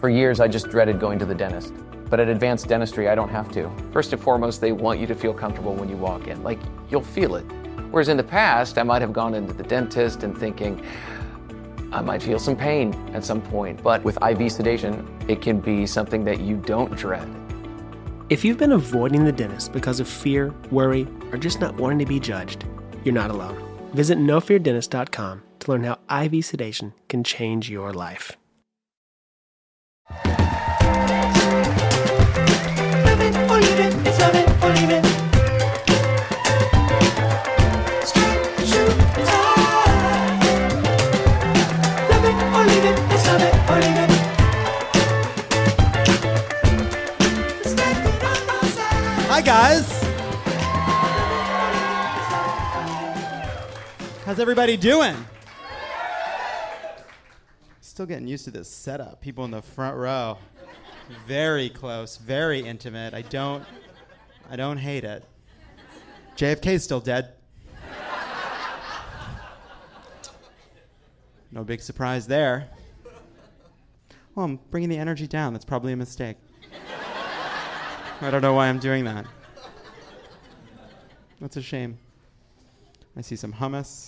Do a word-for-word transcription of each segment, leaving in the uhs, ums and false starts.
For years, I just dreaded going to the dentist. But at Advanced Dentistry, I don't have to. First and foremost, they want you to feel comfortable when you walk in. Like, you'll feel it. Whereas in the past, I might have gone into the dentist and thinking, I might feel some pain at some point. But with I V sedation, it can be something that you don't dread. If you've been avoiding the dentist because of fear, worry, or just not wanting to be judged, you're not alone. Visit no fear dentist dot com to learn how I V sedation can change your life. Love it or leave it, it's love it or leave it. Straight shoot time. Love it or leave it, it's love it or leave it. Hi guys. How's everybody doing? Still getting used to this setup. People in the front row. Very close, very intimate. I don't I don't hate it. J F K's still dead. No big surprise there. Well, I'm bringing the energy down. That's probably a mistake. I don't know why I'm doing that. That's a shame. I see some hummus.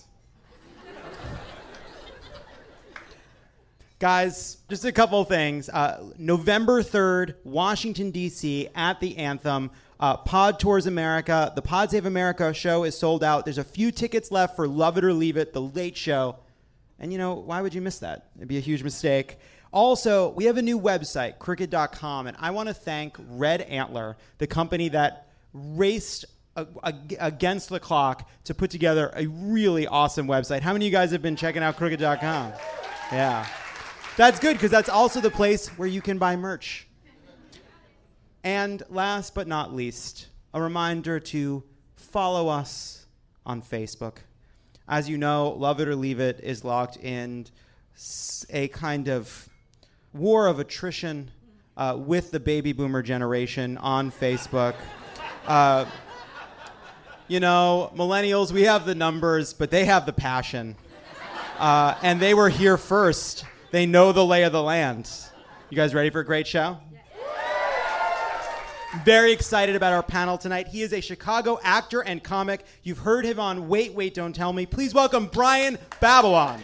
Guys, just a couple things. Uh, November third, Washington, D C, at the Anthem. Uh, Pod Tours America. The Pod Save America show is sold out. There's a few tickets left for Love It or Leave It, the late show. And, you know, why would you miss that? It'd be a huge mistake. Also, we have a new website, crooked dot com, and I want to thank Red Antler, the company that raced a, a, against the clock to put together a really awesome website. How many of you guys have been checking out crooked dot com? Yeah. That's good, because that's also the place where you can buy merch. And last but not least, a reminder to follow us on Facebook. As you know, Love It or Leave It is locked in a kind of war of attrition uh, with the baby boomer generation on Facebook. Uh, you know, millennials, we have the numbers, but they have the passion. Uh, and they were here first. They know the lay of the land. You guys ready for a great show? Very excited about our panel tonight. He is a Chicago actor and comic. You've heard him on Wait, Wait, Don't Tell Me. Please welcome Brian Babylon.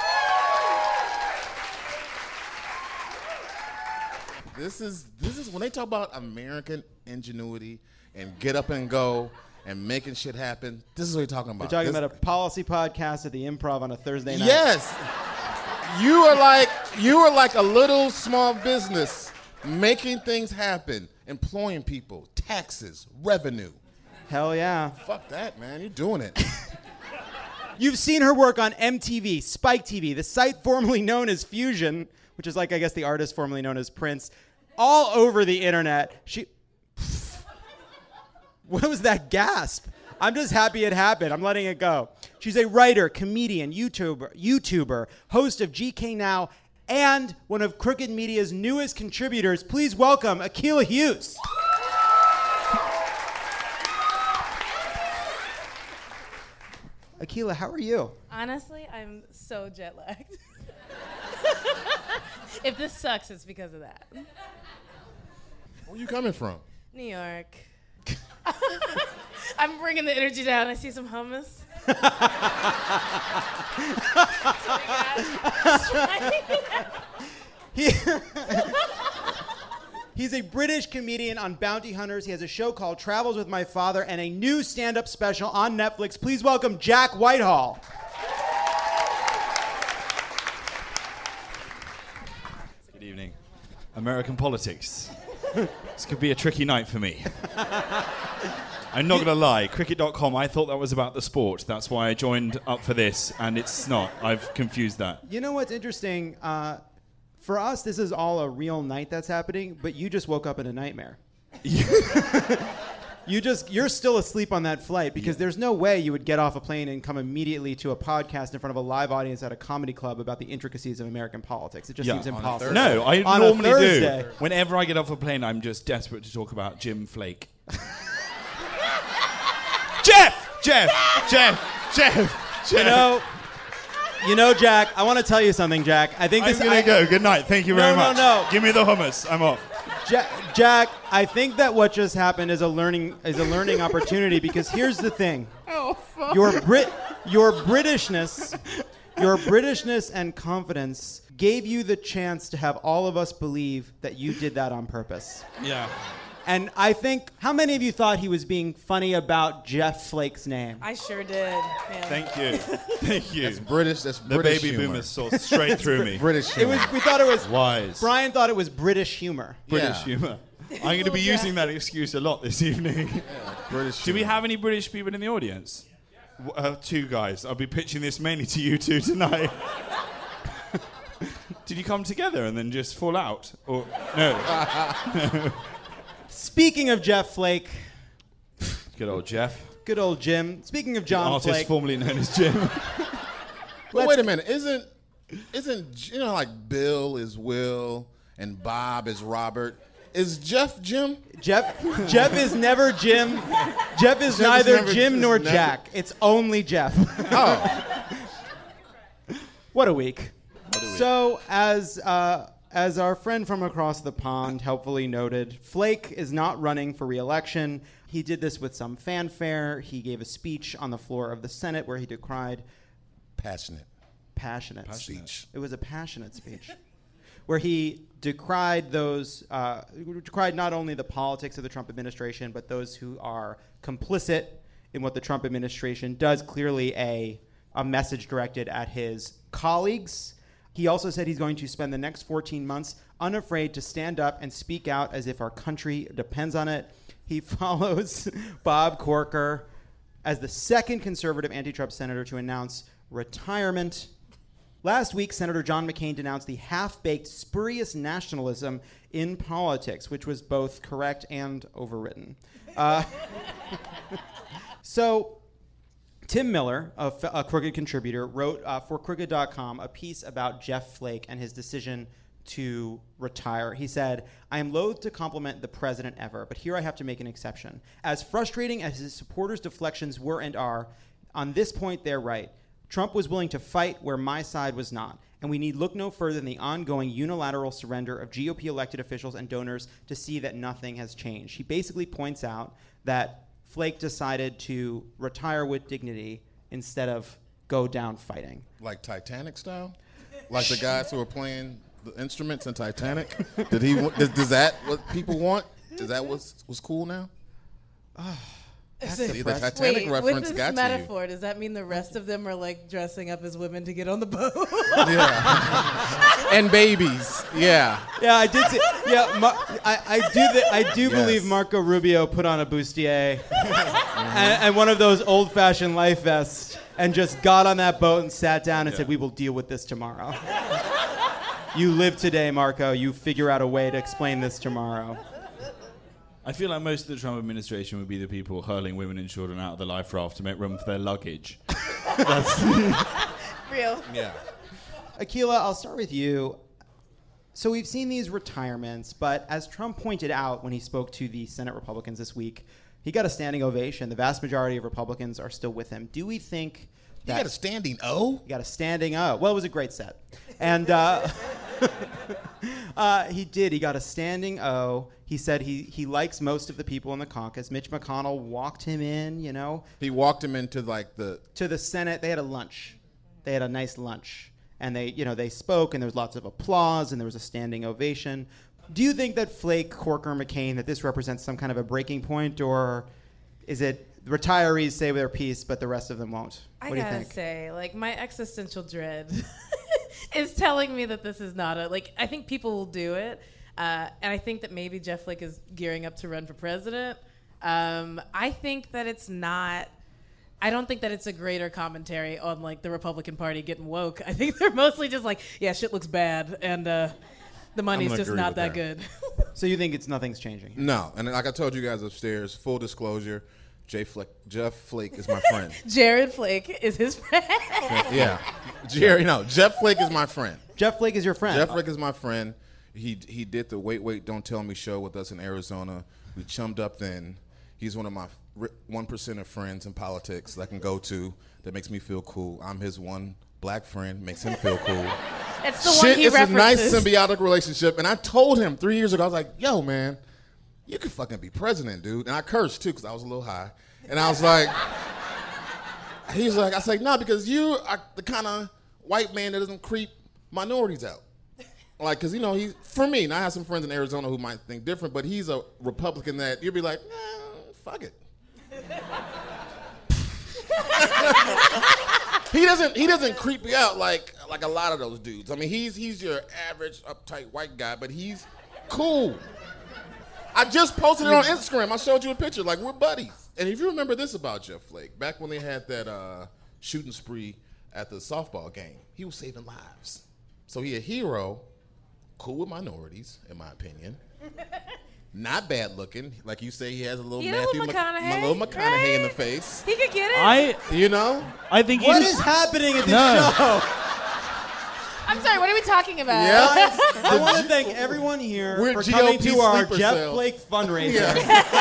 This is this is when they talk about American ingenuity and get up and go and making shit happen. This is what you're talking about. We're talking this, about a policy podcast at the Improv on a Thursday night. Yes. You are like you are like a little small business making things happen, employing people, taxes, revenue. Hell yeah. Fuck that, man. You're doing it. You've seen her work on M T V, Spike T V, the site formerly known as Fusion, which is like, I guess, the artist formerly known as Prince, all over the internet. She... What was that gasp? I'm just happy it happened. I'm letting it go. She's a writer, comedian, YouTuber, YouTuber, host of G K Now, and one of Crooked Media's newest contributors. Please welcome Akilah Hughes. Akilah, how are you? Honestly, I'm so jet lagged. If this sucks, it's because of that. Where you coming from? New York. I'm bringing the energy down. I see some hummus. he, he's a British comedian on Bounty Hunters. He has a show called Travels with My Father and a new stand-up special on Netflix. Please welcome Jack Whitehall. Good evening. American politics. This could be a tricky night for me. I'm not going to lie. Cricket dot com, I thought that was about the sport. That's why I joined up for this, and it's not. I've confused that. You know what's interesting? Uh, for us, this is all a real night that's happening, but you just woke up in a nightmare. You just, you're still asleep on that flight because yeah. There's no way you would get off a plane and come immediately to a podcast in front of a live audience at a comedy club about the intricacies of American politics. It just yeah. seems impossible. No, I on normally do. Whenever I get off a plane, I'm just desperate to talk about Jim Flake. Jeff! Jeff! Jeff! Jeff! Jeff! You know, You know, Jack, I want to tell you something, Jack. I think I'm this. gonna I, go. Good night. Thank you very No, no, much. no. Give me the hummus. I'm off. Jack, Jack, I think that what just happened is a learning is a learning opportunity because here's the thing. Oh, fuck. Your Brit your Britishness, your Britishness and confidence gave you the chance to have all of us believe that you did that on purpose. Yeah. And I think, how many of you thought he was being funny about Jeff Flake's name? I sure did. Man. Thank you. Thank you. That's British. That's the British baby humor. boomers saw straight through me. British It humor. was. We thought it was. Wise. Brian thought it was British humor. British Yeah. humor. I'm going to be Little using Jack. that excuse a lot this evening. British Do we humor. have any British people in the audience? W- Uh, two guys. I'll be pitching this mainly to you two tonight. Did you come together and then just fall out? Or no? Speaking of Jeff Flake, Good old Jeff. good old Jim. Speaking of John Artist Flake, formerly known as Jim. But wait a minute. Isn't isn't you know like Bill is Will and Bob is Robert? Is Jeff Jim? Jeff Jeff is never Jim. Jeff is Jeff is neither never- Jim is nor never- Jack. It's only Jeff. Oh, What a week. So, as uh, as our friend from across the pond helpfully noted, Flake is not running for re-election. He did this with some fanfare. He gave a speech on the floor of the Senate where he decried passionate. passionate, Speech. It was a passionate speech, where he decried those, uh, decried not only the politics of the Trump administration, but those who are complicit in what the Trump administration does. Clearly, a a message directed at his colleagues. He also said he's going to spend the next fourteen months unafraid to stand up and speak out as if our country depends on it. He follows Bob Corker as the second conservative anti-Trump senator to announce retirement. Last week, Senator John McCain denounced the half-baked, spurious nationalism in politics, which was both correct and overwritten. Uh, so, Tim Miller, a, f- a Crooked contributor, wrote uh, for Crooked dot com a piece about Jeff Flake and his decision to retire. He said, "I am loath to compliment the president ever, but here I have to make an exception. As frustrating as his supporters' deflections were and are, on this point they're right. Trump was willing to fight where my side was not, and we need look no further than the ongoing unilateral surrender of G O P elected officials and donors to see that nothing has changed." He basically points out that Flake decided to retire with dignity instead of go down fighting. Like Titanic style? Like the guys who were playing the instruments in Titanic? Did he? wa- Does, does that what people want? Is that what's what's cool now? See, the Titanic Wait, reference with this got metaphor, does that mean the rest of them are like dressing up as women to get on the boat? to you. Yeah. And babies. Yeah. Yeah, I did see. Yeah, Mar- I, I do. Th- I do Yes. believe Marco Rubio put on a bustier and, and one of those old-fashioned life vests, and just got on that boat and sat down and said, "We will deal with this tomorrow." You live today, Marco. You figure out a way to explain this tomorrow. I feel like most of the Trump administration would be the people hurling women and children out of the life raft to make room for their luggage. Real. Yeah. Akilah, I'll start with you. So we've seen these retirements, but as Trump pointed out when he spoke to the Senate Republicans this week, he got a standing ovation. The vast majority of Republicans are still with him. Do we think You that got a standing O? he got a standing O? Well, it was a great set. And uh, uh, he did. He got a standing O. He said he, he likes most of the people in the caucus. Mitch McConnell walked him in, you know, He walked him into like the to the Senate. They had a lunch. They had a nice lunch. And they, you know, they spoke, and there was lots of applause, and there was a standing ovation. Do you think that Flake, Corker, McCain, that this represents some kind of a breaking point, or is it retirees say their piece, but the rest of them won't? I What do you gotta think? say, like, my existential dread is telling me that this is not a, like, I think people will do it. Uh, and I think that maybe Jeff Flake is gearing up to run for president. Um, I think that it's not, I don't think that it's a greater commentary on, like, the Republican Party getting woke. I think they're mostly just like, yeah, shit looks bad, and uh, the money's gonna just agree not with that her. good. So you think it's nothing's changing? No. And like I told you guys upstairs, full disclosure, Jay Fleck, Jeff Flake is my friend. Jared Flake is his friend. Yeah. Jerry, no, Jeff Flake is my friend. Jeff Flake is your friend. Jeff Flake is my friend. He he did the Wait Wait Don't Tell Me show with us in Arizona. We chummed up then. He's one of my one percent of friends in politics that I can go to that makes me feel cool. I'm his one black friend, makes him feel cool. It's the Shit, one he it's references. a nice symbiotic relationship. And I told him three years ago, I was like, yo, man, you could fucking be president, dude. And I cursed, too, because I was a little high. And I was like, he's like, I was like, no, because you are the kind of white man that doesn't creep minorities out. Like, because, you know, he, for me, and I have some friends in Arizona who might think different, but he's a Republican that you'd be like, nah, fuck it. He doesn't. He doesn't creep you out like like a lot of those dudes. I mean, he's he's your average uptight white guy, but he's cool. I just posted it on Instagram. I showed you a picture. Like, we're buddies. And if you remember this about Jeff Flake, back when they had that uh, shooting spree at the softball game, he was saving lives. So he a hero, cool with minorities, in my opinion. Not bad looking. Like you say, he has a little He had a Matthew little Mc- McConaughey, a little McConaughey in the right? face. He could get it. I You know? I think What he's- is happening at this No. show? I'm sorry, what are we talking about? Yeah. I want to thank everyone here We're for G O coming P to our sleeper Jeff cells. Flake fundraiser.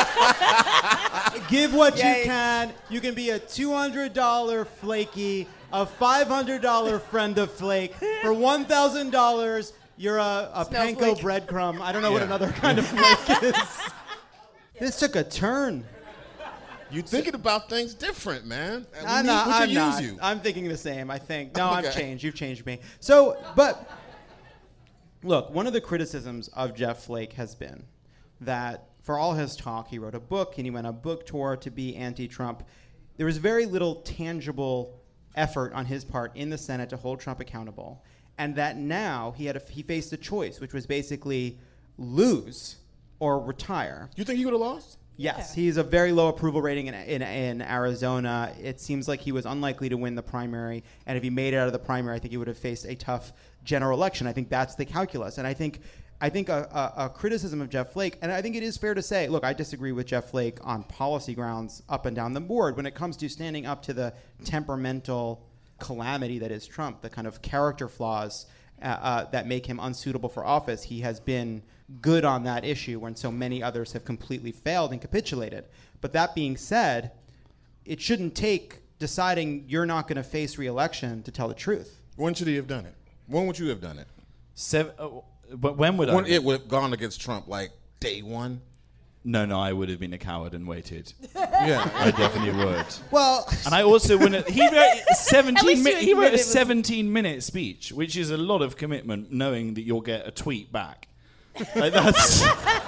Give what you Yikes. can. You can be a two hundred dollars flaky, a five hundred dollars friend of Flake. For one thousand dollars, you're a, a panko Snowflake. breadcrumb. I don't know what Yeah. another kind of flake is. This took a turn. You thinking about things different, man. And we I'm need- not. we should I'm use not. you. I'm thinking the same. I think. No, I've Okay. changed. You've changed me. So, but look, one of the criticisms of Jeff Flake has been that for all his talk, he wrote a book and he went on a book tour to be anti-Trump. There was very little tangible effort on his part in the Senate to hold Trump accountable, and that now he had a, he faced a choice, which was basically lose or retire. You think he would have lost? Yes, he's a very low approval rating in, in in Arizona. It seems like he was unlikely to win the primary, and if he made it out of the primary, I think he would have faced a tough general election. I think that's the calculus, and I think I think a, a, a criticism of Jeff Flake, and I think it is fair to say, look, I disagree with Jeff Flake on policy grounds up and down the board when it comes to standing up to the temperamental calamity that is Trump, the kind of character flaws uh, uh, that make him unsuitable for office. He has been good on that issue when so many others have completely failed and capitulated. But that being said, it shouldn't take deciding you're not going to face re-election to tell the truth. When should he have done it? When would you have done it? Seven, uh, but when would When I? it would have gone against Trump, like day one? No, no, I would have been a coward and waited. Yeah. I definitely would. Well, And I also wouldn't. He wrote At seventeen. least Mi- you he admit wrote it a was- seventeen-minute speech, which is a lot of commitment, knowing that you'll get a tweet back. Like that's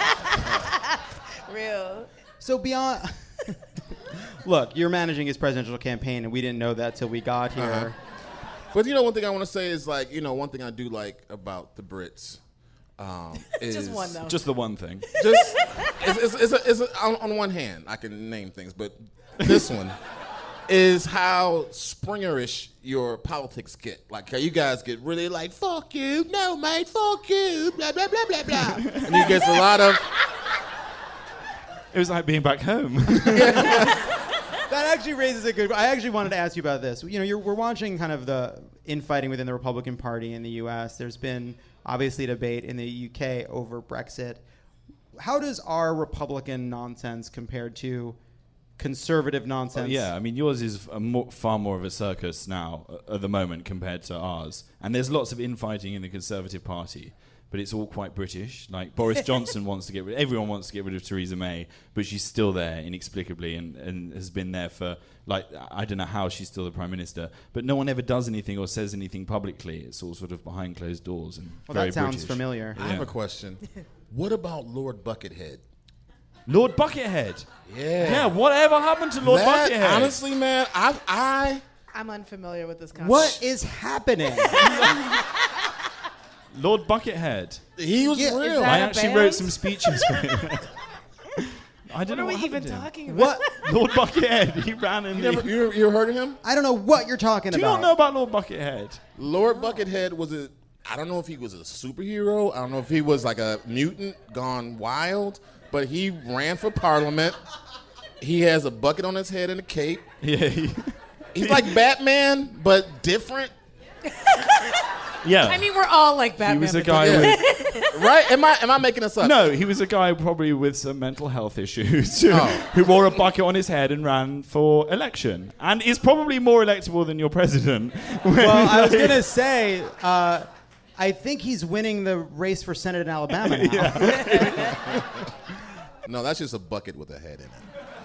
Real. so beyond... Look, you're managing his presidential campaign, and we didn't know that till we got here. Uh-huh. But you know, one thing I want to say is like, you know, one thing I do like about the Brits um, is Just one, though. just the one thing. Just it's, it's, it's, a, it's a, on, on one hand, I can name things, but this one is how Springerish your politics get. Like how you guys get really like, fuck you, no mate, fuck you, blah blah blah blah blah, and you get a lot of. It was like being back home. That actually raises a good. I actually wanted to ask you about this. You know, you're, we're watching kind of the infighting within the Republican Party in the U S. There's been obviously debate in the U K over Brexit. How does our Republican nonsense compare to conservative nonsense? Yeah, I mean, yours is a more, far more of a circus now uh, at the moment compared to ours. And there's lots of infighting in the Conservative Party, but it's all quite British. Like Boris Johnson wants to get rid. Everyone wants to get rid of Theresa May, but she's still there inexplicably and, and has been there for like I don't know how she's still the prime minister. But no one ever does anything or says anything publicly. It's all sort of behind closed doors and Well, very that sounds British. familiar. I have a question. What about Lord Buckethead? Lord Buckethead. Yeah. Yeah. Whatever happened to Lord That, Buckethead? honestly, man, I I I'm unfamiliar with this concept. What is happening? Lord Buckethead. he was Yeah, is real. that- I a actually band? wrote some speeches for him. I What don't are know we what even happened to him. talking about? What? Lord Buckethead. He ran in You the. never you, you heard of him? I don't know what you're talking Do you about. not know about Lord Buckethead? Lord Buckethead was a, I don't know if he was a superhero. I don't know if he was like a mutant gone wild, but he ran for parliament. He has a bucket on his head and a cape. Yeah. He, He's like Batman, but different. Yeah. I mean, we're all like Batman. He was a but guy then- with... Right? Am I am I making this up? No, he was a guy probably with some mental health issues who, Oh. who wore a bucket on his head and ran for election. And is probably more electable than your president. Well, I was gonna say, uh, I think he's winning the race for Senate in Alabama now. No, that's just a bucket with a head in it.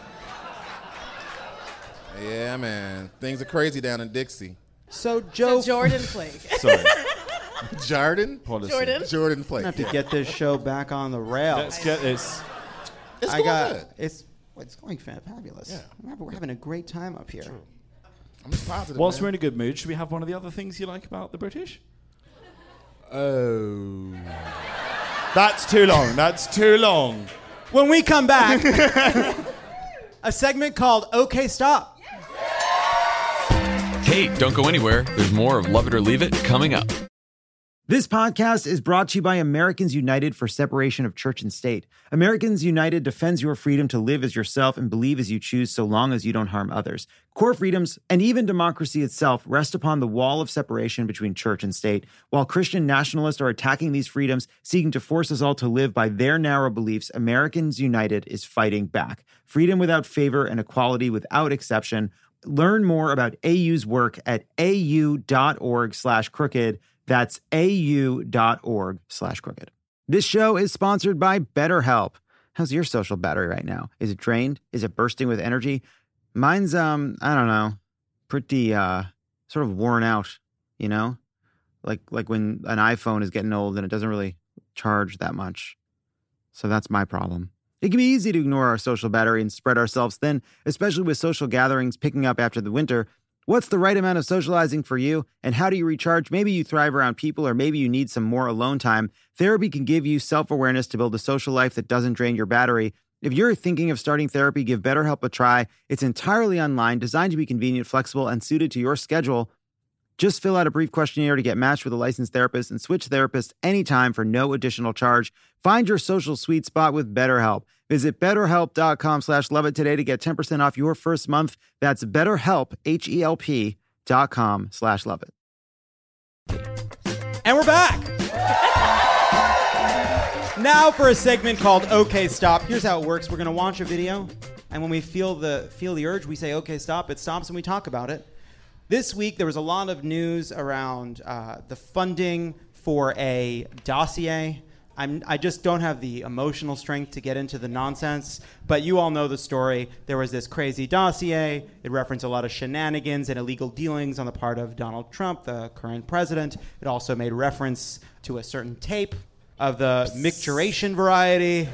Yeah, man. Things are crazy down in Dixie. So Joe, The Jordan plague. Sorry. Jordan? Policy. Jordan. Jordan I play. have to get this show back on the rails. Let's get this. It's I going got good. it's it's going fan- fabulous. Yeah. We're having- we're having a great time up here. I'm just positive. Whilst man. we're in a good mood, should we have one of the other things you like about the British? Oh. That's too long. That's too long. When we come back, a segment called OK Stop. Hey, don't go anywhere. There's more of Love It or Leave It coming up. This podcast is brought to you by Americans United for Separation of Church and State. Americans United defends your freedom to live as yourself and believe as you choose so long as you don't harm others. Core freedoms and even democracy itself rest upon the wall of separation between church and state. While Christian nationalists are attacking these freedoms, seeking to force us all to live by their narrow beliefs, Americans United is fighting back. Freedom without favor and equality without exception. Learn more about A U's work at au.org slash crooked. That's au.org slash crooked. This show is sponsored by BetterHelp. How's your social battery right now? Is it drained? Is it bursting with energy? Mine's, um, I don't know, pretty, uh, sort of worn out, you know? Like, like when an iPhone is getting old and it doesn't really charge that much. So that's my problem. It can be easy to ignore our social battery and spread ourselves thin, especially with social gatherings picking up after the winter. What's the right amount of socializing for you, and how do you recharge? Maybe you thrive around people, or maybe you need some more alone time. Therapy can give you self-awareness to build a social life that doesn't drain your battery. If you're thinking of starting therapy, give BetterHelp a try. It's entirely online, designed to be convenient, flexible, and suited to your schedule. Just fill out a brief questionnaire to get matched with a licensed therapist and switch therapists anytime for no additional charge. Find your social sweet spot with BetterHelp. Visit betterhelp.com slash love it today to get ten percent off your first month. That's betterhelp, H-E-L-P dot com slash love it. And we're back. Now for a segment called OK Stop. Here's how it works. We're going to watch a video, and when we feel the feel the urge, we say OK Stop. It stops and we talk about it. This week, there was a lot of news around uh, the funding for a dossier. I'm, I just don't have the emotional strength to get into the nonsense, but you all know the story. There was this crazy dossier. It referenced a lot of shenanigans and illegal dealings on the part of Donald Trump, the current president. It also made reference to a certain tape of the micturation variety.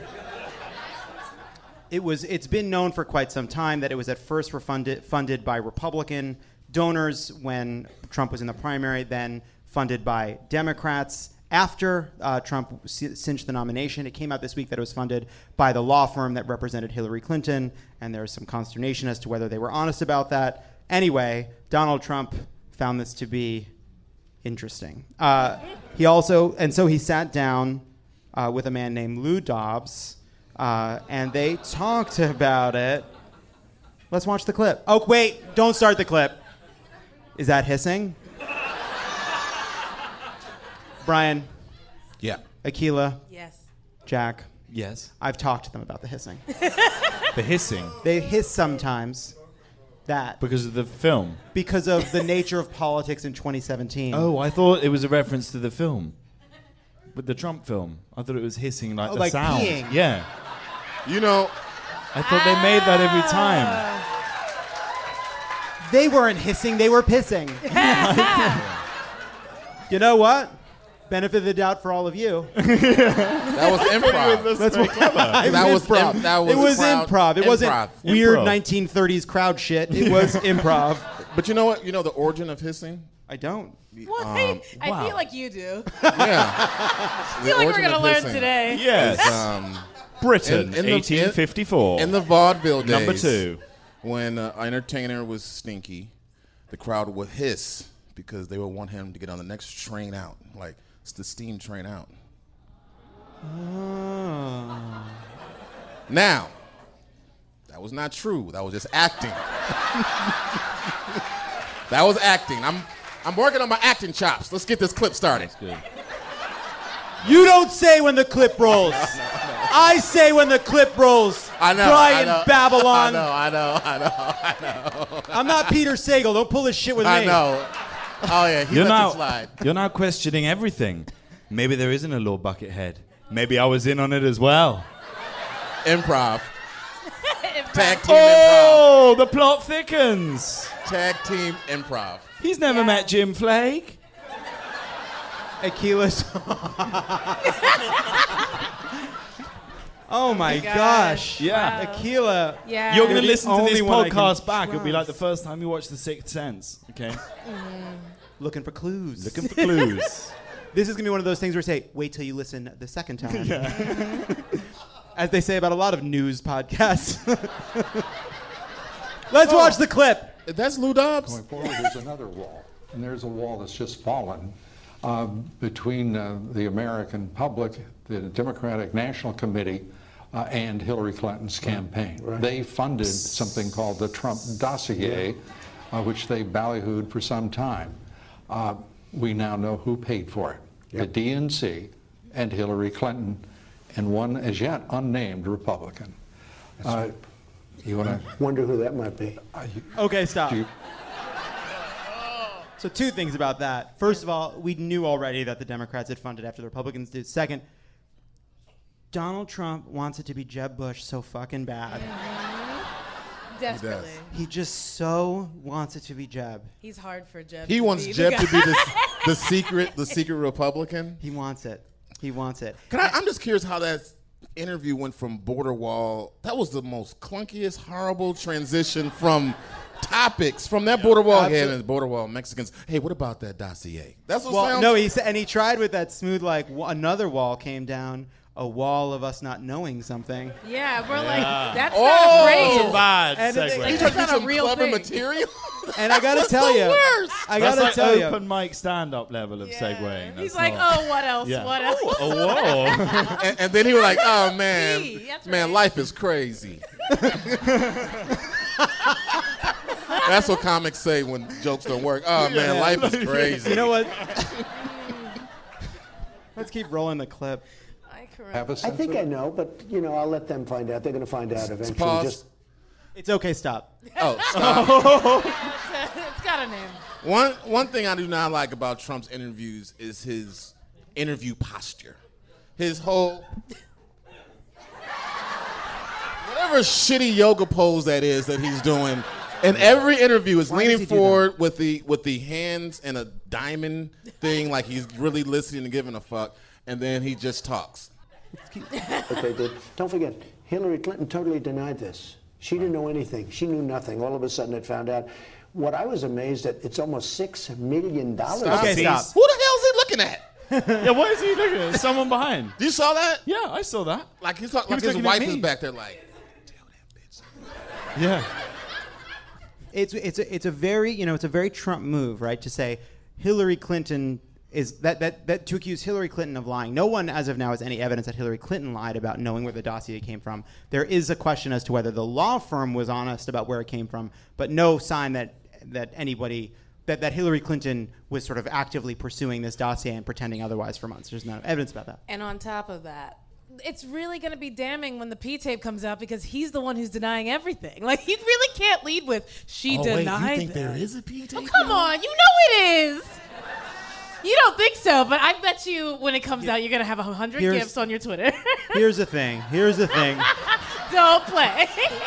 It was, it's been known for quite some time that it was at first refunded, funded by Republican donors when Trump was in the primary, then funded by Democrats. After uh, Trump cinched the nomination, it came out this week that it was funded by the law firm that represented Hillary Clinton, and there was some consternation as to whether they were honest about that. Anyway, Donald Trump found this to be interesting. Uh, he also, and so he sat down uh, with a man named Lou Dobbs, uh, and they talked about it. Let's watch the clip. Oh, wait, don't start the clip. Is that hissing? Brian. Yeah. Akila. Yes. Jack. Yes. I've talked to them about the hissing. The hissing. They hiss sometimes. That. Because of the film. Because of the nature of politics in twenty seventeen. Oh, I thought it was a reference to the film. With the Trump film. I thought it was hissing like Oh, the like sound. peeing. Yeah. You know, I thought they made that every time. They weren't hissing, they were pissing. You know what? Benefit of the doubt for all of you. that was improv. That's what I That was improv. im- that was it was crowd- improv. It wasn't improv. weird Improv. nineteen thirties crowd shit. It was improv. But you know what? You know the origin of hissing? I don't. What? Um, I wow. feel like you do. Yeah. I feel like we're going to learn today. Yes. Um, Britain, in- in the- eighteen fifty-four. in the vaudeville days, Number two. when uh, an entertainer was stinky, the crowd would hiss because they would want him to get on the next train out. Like, it's the steam train out. Oh. Now, that was not true. That was just acting. That was acting. I'm I'm working on my acting chops. Let's get this clip started. That's good. You don't say when the clip rolls. I say when the clip rolls. I know. Brian I know, Babylon. I know, I know, I know, I know. I'm not Peter Sagal. Don't pull this shit with I me. know. Oh, yeah, he You're lets now, it slide. you're now questioning everything. Maybe there isn't a Lord Buckethead. Maybe I was in on it as well. Improv. Tag team Oh, the plot thickens. improv. Tag team improv. He's never Yeah. met Jim Flake. Akila's. Oh my God. gosh. Yeah. Akila. Yeah. You're going to the listen to only this one I can podcast back. It'll be like trust. the first time you watch The Sixth Sense. Okay? Looking for clues. Looking for clues. This is going to be one of those things where I say, wait till you listen the second time. As they say about a lot of news podcasts. Let's Oh. watch the clip. That's Lou Dobbs. Going forward, there's another wall, and there's a wall that's just fallen um, between uh, the American public, the Democratic National Committee, uh, and Hillary Clinton's campaign. They funded something called the Trump dossier, uh, which they ballyhooed for some time. Uh, we now know who paid for it: the D N C and Hillary Clinton, and one as yet unnamed Republican. Uh, you want to Wonder who that might be. Okay, stop. do you, So two things about that. First of all, we knew already that the Democrats had funded after the Republicans did. Second, Donald Trump wants it to be Jeb Bush so fucking bad. Desperately. He just so wants it to be Jeb. He's hard for Jeb. He to wants be Jeb the to be guy. the, the secret, the secret Republican. He wants it. He wants it. Can I, I'm just curious how that interview went from border wall. That was the most clunkiest, horrible transition from topics from that border wall head and border wall Mexicans. Hey, what about that dossier? That's what Well, sounds. no, he said, and he tried with that smooth, like w- another wall came down, a wall of us not knowing something. Yeah, we're like, that's Oh, not a phrase. It's a bad And segue. it- Like, you that's trying to do not a some real clever thing. material. And I gotta That's tell the you, worst. I That's gotta like tell you, open mic stand-up level of Yeah. segueing. He's That's like, not- oh, what else? Yeah. What else? Oh, whoa. and, and then he was like, "Oh man, Gee, that's man, right. life is crazy." That's what comics say when jokes don't work. Oh man, life is crazy. you know what? Let's keep rolling the clip. I correct. have a I sense think of I know, but you know, I'll let them find out. They're going to find out eventually. Pause. Just It's okay, stop. Oh, stop. It's got a name. One one thing I do not like about Trump's interviews is his interview posture. His whole whatever shitty yoga pose that is that he's doing. In every interview is Why does leaning he do forward with the with the hands and a diamond thing like he's really listening and giving a fuck, and then he just talks. what they did. Don't forget, Hillary Clinton totally denied this. She didn't know anything. She knew nothing. All of a sudden, it found out. What I was amazed at, it's almost six million dollars. Okay, stop. Who the hell is he looking at? Yeah, what is he looking at? Someone behind. You saw that? Yeah, I saw that. Like he's talking, He like was his looking at wife is me. back there like. Yeah. It's it's a, it's a very you know it's a very Trump move, right? To say Hillary Clinton is that that that to accuse Hillary Clinton of lying. No one as of now has any evidence that Hillary Clinton lied about knowing where the dossier came from. There is a question as to whether the law firm was honest about where it came from, but no sign that that anybody that, that Hillary Clinton was sort of actively pursuing this dossier and pretending otherwise for months. There's no evidence about that. And on top of that, it's really going to be damning when the P-tape comes out because he's the one who's denying everything. Like, he really can't lead with, she Oh, wait, denied you think that. there is a P tape? Oh, come on. You know it is. You don't think so, but I bet you when it comes out, you're going to have a hundred Here's- gifts on your Twitter. Here's the thing. Here's the thing. Don't play.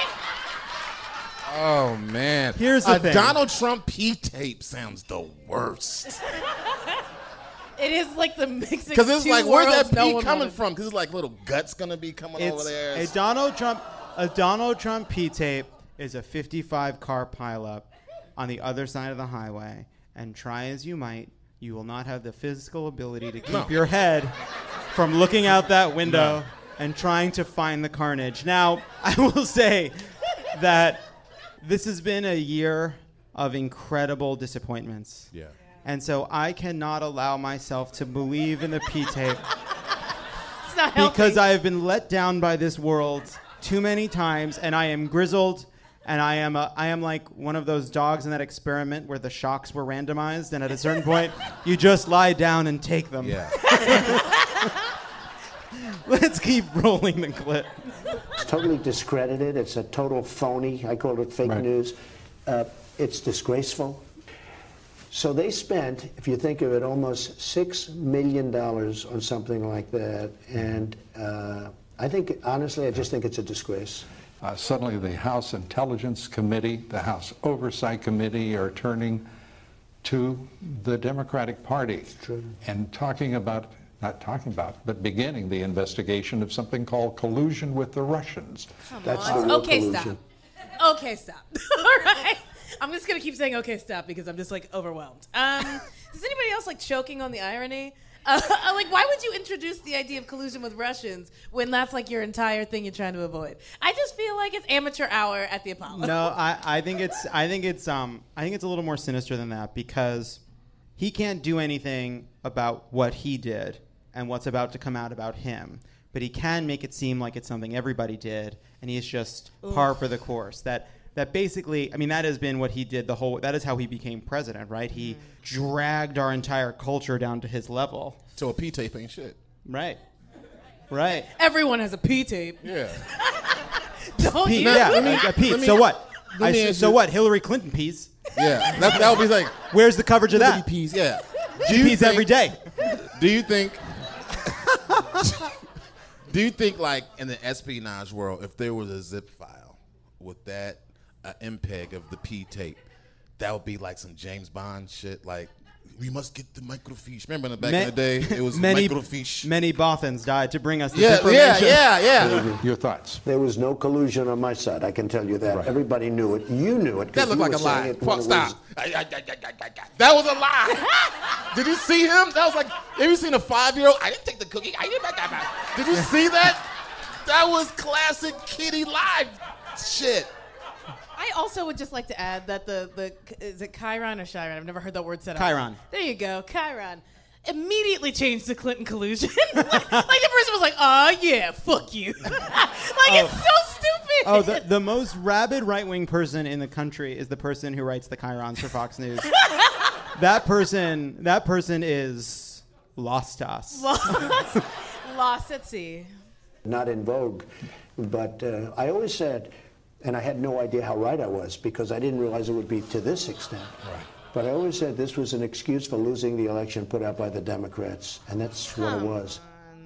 Oh man! Here's the a thing. Donald Trump P tape sounds the worst. It is like the mixing Because it's two like, where's worlds that no P one coming wanted. from? Because it's like little guts gonna be coming over It's there. a Donald Trump. A Donald Trump P tape is a fifty-five car pileup on the other side of the highway, and try as you might, you will not have the physical ability to keep No. your head from looking out that window and trying to find the carnage. Now, I will say that this has been a year of incredible disappointments. Yeah. And so I cannot allow myself to believe in the P tape It's not healthy. because I have been let down by this world too many times, and I am grizzled, And I am a, I am like one of those dogs in that experiment where the shocks were randomized, and at a certain point, you just lie down and take them. Yeah. Let's keep rolling the clip. It's totally discredited. It's a total phony. I call it fake Right. news. Uh, it's disgraceful. So they spent, if you think of it, almost six million dollars on something like that. And uh, I think, honestly, I just think it's a disgrace. Uh, suddenly the House Intelligence Committee, the House Oversight Committee are turning to the Democratic Party and talking about, not talking about, but beginning the investigation of something called collusion with the Russians. Come That's on. the real Okay, collusion. stop. Okay, stop. All right. I'm just going to keep saying okay, stop, because I'm just, like, overwhelmed. Um, is anybody else, like, choking on the irony? Uh, like, why would you introduce the idea of collusion with Russians when that's, like, your entire thing you're trying to avoid? I just feel like it's amateur hour at the Apollo. No, I, I think it's I think it's um I think it's a little more sinister than that, because he can't do anything about what he did and what's about to come out about him. But he can make it seem like it's something everybody did, and he's just Oof. par for the course. That that basically, I mean, that has been what he did the whole. That is how he became president, right? He Mm-hmm. dragged our entire culture down to his level. So a P-tape ain't shit. Right. Right. Everyone has a P-tape. Yeah. Don't Pete, you? yeah, let me- uh, Pete. let me- so what? let I, me s- ask so you- what? Hillary Clinton pees. Yeah. That, that would be like Where's the coverage of that? Peas. Yeah. She pees every day. Do you think? Do you think, like, in the espionage world, if there was a zip file with that uh, M P E G of the P tape, that would be like some James Bond shit? Like, we must get the microfiche. Remember in the back Ma- in the day, it was many, microfiche. Many Bothans died to bring us this Yeah, yeah, information. yeah, yeah. Your thoughts? There was no collusion on my side, I can tell you that. Right. Everybody knew it. You knew it. 'cause That looked you like were a saying lie. it when Fuck, it stop. was- I- I- I- I- I- I- That was a lie. Did you see him? That was like, have you seen a five-year-old? I didn't take the cookie. I didn't. Did you see that? That was classic Kitty Live shit. I also would just like to add that the, the is it Chiron or Chiron? I've never heard that word said. Chiron. There you go, Chiron. Immediately changed the Clinton collusion. like, like the person was like, "Oh yeah, fuck you." like it's so stupid. Oh, the, the most rabid right-wing person in the country is the person who writes the Chirons for Fox News. that person, that person is lost to us. Lost, lost at sea. Not in vogue. But uh, I always said, and I had no idea how right I was because I didn't realize it would be to this extent. Right. But I always said this was an excuse for losing the election put out by the Democrats, and that's what it was.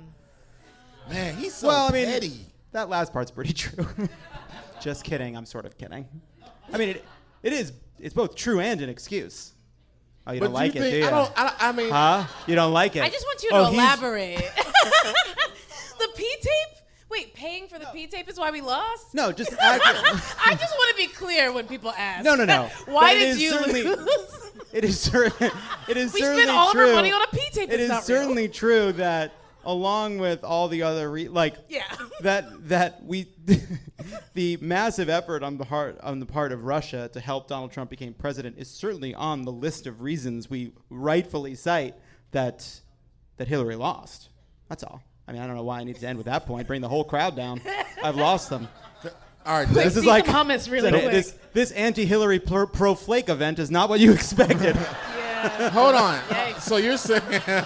Man, he's so well, I mean, petty. that last part's pretty true. Just kidding. I'm sort of kidding. I mean, it, it is. It's both true and an excuse. Oh, you But don't do like you it, think, do you? I don't. I, I mean, Huh? You don't like it? I just want you Oh, to he's- elaborate. the P-tape? Wait, paying for the P-tape is why we lost? No, just accurate. I just want to be clear when people ask. No, no, no. Why But it did is you certainly- lose? It is certainly. It is We certainly spent all of true. our money on a P-tape It that's is not real. certainly true that, along with all the other, re- like Yeah. that that we, the massive effort on the part on the part of Russia to help Donald Trump become president is certainly on the list of reasons we rightfully cite that that Hillary lost. That's all. I mean, I don't know why I need to end with that point. Bring the whole crowd down. I've lost them. all right. Quick, This is see like some hummus really this, quick. this, this anti-Hillary pro, pro flake event is not what you expected. Yeah. Hold on. Yikes. So you're saying?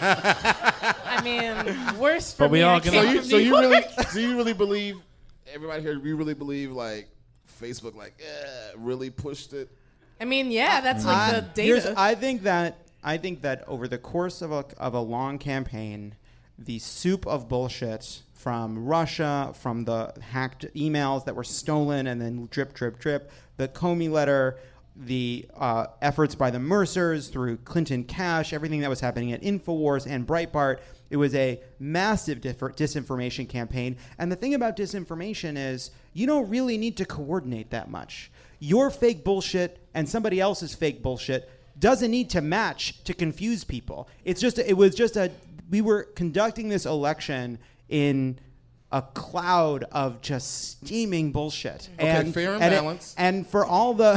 I mean, worse for But we me. are I gonna- So came you, from so New you York. really, so you really believe? Everybody here, you really believe like Facebook, like, eh, really pushed it? I mean, yeah, that's like I- the here's- data. I think that I think that over the course of a of a long campaign, the soup of bullshit from Russia, from the hacked emails that were stolen and then drip, drip, drip, the Comey letter, the uh, efforts by the Mercers through Clinton Cash, everything that was happening at InfoWars and Breitbart. It was a massive differ- disinformation campaign. And the thing about disinformation is you don't really need to coordinate that much. Your fake bullshit and somebody else's fake bullshit doesn't need to match to confuse people. It's just a, it was just a we were conducting this election in a cloud of just steaming bullshit. Okay, fair and it- balanced. and for all the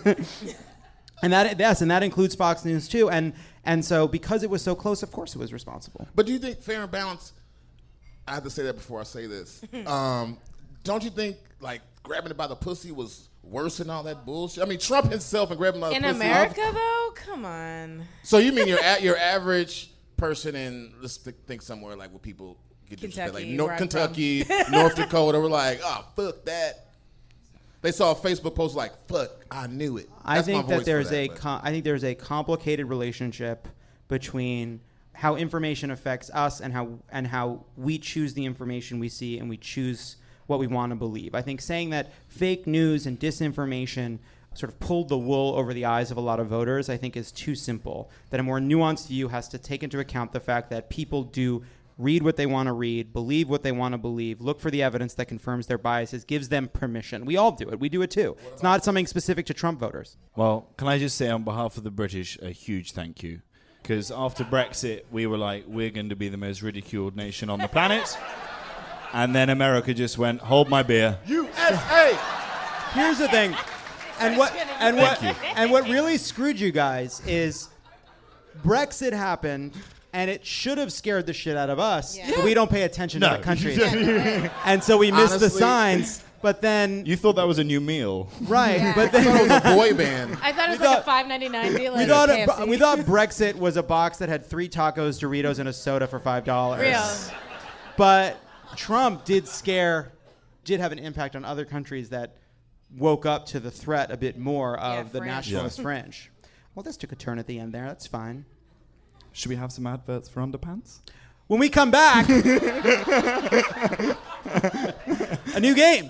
and that yes, and that includes Fox News too. And and so because it was so close, of course it was responsible. But do you think fair and balanced? I have to say that before I say this. um, don't you think like grabbing it by the pussy was worse than all that bullshit? I mean, Trump himself and grabbing by the In pussy. America, though? Come on. So you mean your a- your average person in, let's th- think somewhere like where people get disrespected, like Kentucky, North where I'm Kentucky, from. North Dakota, were like, oh, fuck that. They saw a Facebook post like, fuck, I knew it. I That's think my voice that there's for that, a but- com- I think there's a complicated relationship between how information affects us and how and how we choose the information we see and we choose what we want to believe. I think saying that fake news and disinformation sort of pulled the wool over the eyes of a lot of voters, I think is too simple. That a more nuanced view has to take into account the fact that people do read what they want to read, believe what they want to believe, look for the evidence that confirms their biases, gives them permission. We all do it. We do it too. It's not something specific to Trump voters. Well, can I just say on behalf of the British, a huge thank you. Because after Brexit, we were like, we're going to be the most ridiculed nation on the planet. And then America just went, hold my beer. U S A! Here's the thing. And what and what Thank you. and what really screwed you guys is Brexit happened and it should have scared the shit out of us. Yeah. But we don't pay attention No. to the country. And so we missed the Honestly- signs. But then You thought that was a new meal. right, Yeah. but I thought then it was a boy band. I thought it was We like thought- a five ninety-nine deal. we at thought K it, F C. we thought Brexit was a box that had three tacos, Doritos, and a soda for five dollars. Real. But Trump did scare, did have an impact on other countries that woke up to the threat a bit more of Yeah, the French. nationalist French. Well, this took a turn at the end there. That's fine. Should we have some adverts for underpants? When we come back, a new game.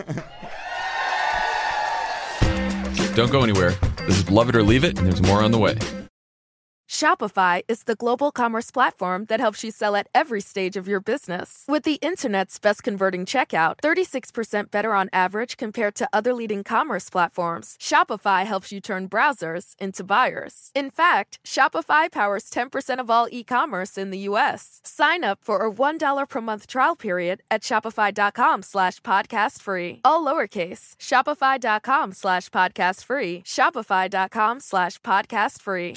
Don't go anywhere. This is Love It or Leave It, and there's more on the way. Shopify is the global commerce platform that helps you sell at every stage of your business. With the internet's best converting checkout, thirty-six percent better on average compared to other leading commerce platforms, Shopify helps you turn browsers into buyers. In fact, Shopify powers ten percent of all e-commerce in the U S. Sign up for a one dollar per month trial period at shopify.com slash podcast free. All lowercase, shopify.com slash podcast free, shopify.com slash podcast free.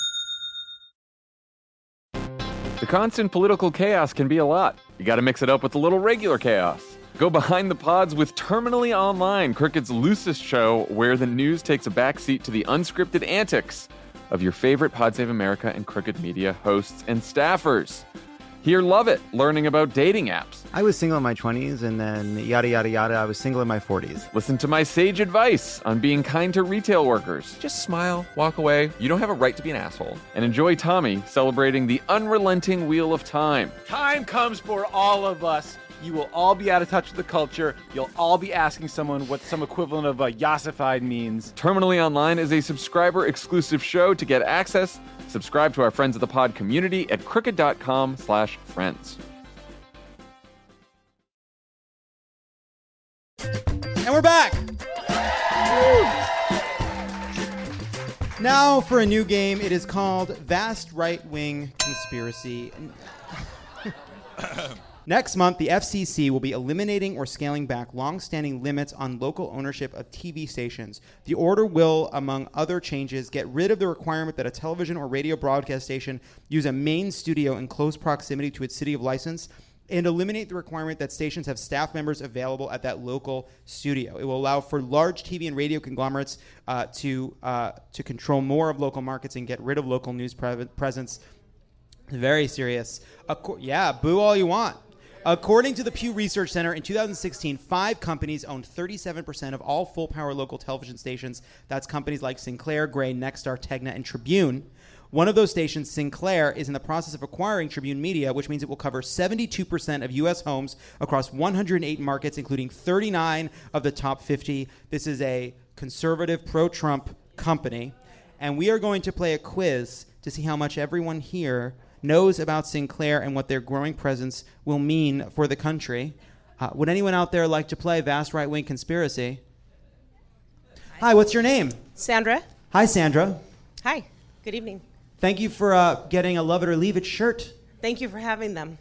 The constant political chaos can be a lot. You gotta mix it up with a little regular chaos. Go behind the pods with Terminally Online, Crooked's loosest show where the news takes a backseat to the unscripted antics of your favorite Pod Save America and Crooked Media hosts and staffers. Hear Love It, learning about dating apps. I was single in my twenties, and then yada, yada, yada, I was single in my forties. Listen to my sage advice on being kind to retail workers. Just smile, walk away. You don't have a right to be an asshole. And enjoy Tommy celebrating the unrelenting wheel of time. Time comes for all of us. You will all be out of touch with the culture. You'll all be asking someone what some equivalent of a yassified means. Terminally Online is a subscriber-exclusive show. To get access, subscribe to our Friends of the Pod community at crooked.com slash friends. And we're back. Now for a new game. It is called Vast Right-Wing Conspiracy. Next month, the F C C will be eliminating or scaling back long-standing limits on local ownership of T V stations. The order will, among other changes, get rid of the requirement that a television or radio broadcast station use a main studio in close proximity to its city of license, and eliminate the requirement that stations have staff members available at that local studio. It will allow for large T V and radio conglomerates uh, to uh, to control more of local markets and get rid of local news pre- presence. Very serious. Acco- yeah, boo all you want. According to the Pew Research Center, in two thousand sixteen, five companies owned thirty-seven percent of all full-power local television stations. That's companies like Sinclair, Gray, Nexstar, Tegna, and Tribune. One of those stations, Sinclair, is in the process of acquiring Tribune Media, which means it will cover seventy-two percent of U S homes across one hundred eight markets, including thirty-nine of the top fifty. This is a conservative, pro-Trump company. And we are going to play a quiz to see how much everyone here knows about Sinclair and what their growing presence will mean for the country. Uh, would anyone out there like to play Vast Right-Wing Conspiracy? Hi, what's your name? Sandra. Hi, Sandra. Hi. Good evening. Thank you for uh, getting a Love It or Leave It shirt. Thank you for having them.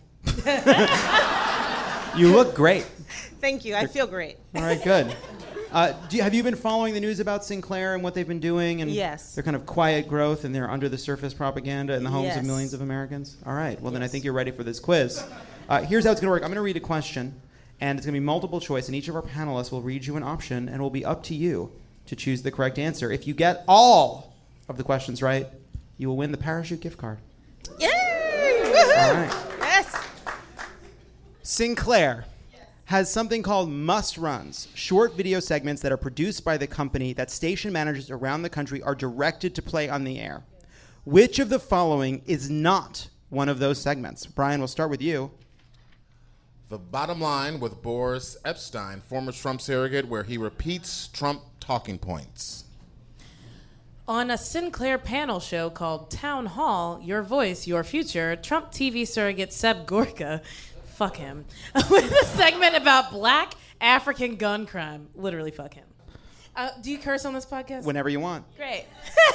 You look great. Thank you. I feel great. All right, good. Uh, do you, have you been following the news about Sinclair and what they've been doing? And Yes. their kind of quiet growth and their under-the-surface propaganda in the homes Yes. of millions of Americans? All right. Well, then I think you're ready for this quiz. Uh, here's how it's going to work. I'm going to read a question, And it's going to be multiple choice, and each of our panelists will read you an option, and it will be up to you to choose the correct answer. If you get all of the questions right, you will win the Parachute gift card. Yay! All right. Yes. Sinclair has something called must-runs, short video segments that are produced by the company that station managers around the country are directed to play on the air. Which of the following is not one of those segments? Brian, we'll start with you. The Bottom Line with Boris Epshteyn, former Trump surrogate, where he repeats Trump talking points. On a Sinclair panel show called Town Hall, Your Voice, Your Future, Trump T V surrogate Seb Gorka, fuck him, with a segment about black African gun crime. Literally fuck him. Uh, do you curse on this podcast? Whenever you want. Great.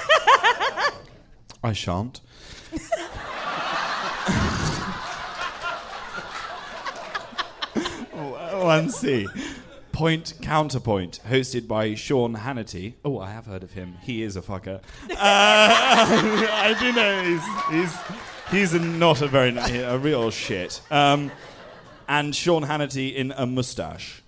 I shan't. one C. Point Counterpoint, hosted by Sean Hannity. Oh, I have heard of him. He is a fucker. Uh, I do know he's he's he's a not a very a real shit. Um, and Sean Hannity in a mustache.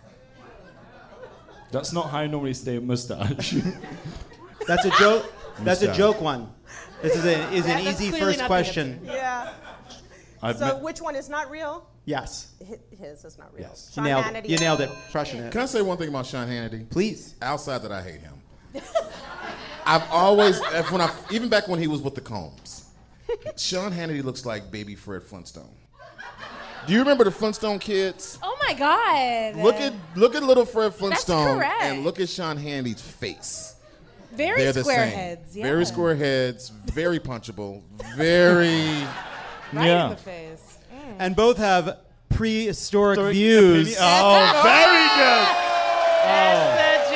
That's not how I normally say a mustache. That's a joke. That's a Mustache. joke one. This is, a, is an That's easy clearly first not the question. answer. Yeah. I've So met- which one is not real? Yes. Hi- His is not real. Yes. Sean You nailed Hannity it. You is nailed it. real. Crushing it. Can I say one thing about Sean Hannity? Please. Outside that I hate him. I've always, if- when I, even back when he was with the Combs, Sean Hannity looks like baby Fred Flintstone. Do you remember the Flintstone kids? Oh my God. Look at look at little Fred Flintstone correct. and look at Sean Hannity's face. Very They're the square same. heads. Yeah. Very square heads, very punchable, very Right Yeah. in the face. Mm. And both have prehistoric Historic views. opinion- Oh, very good. That's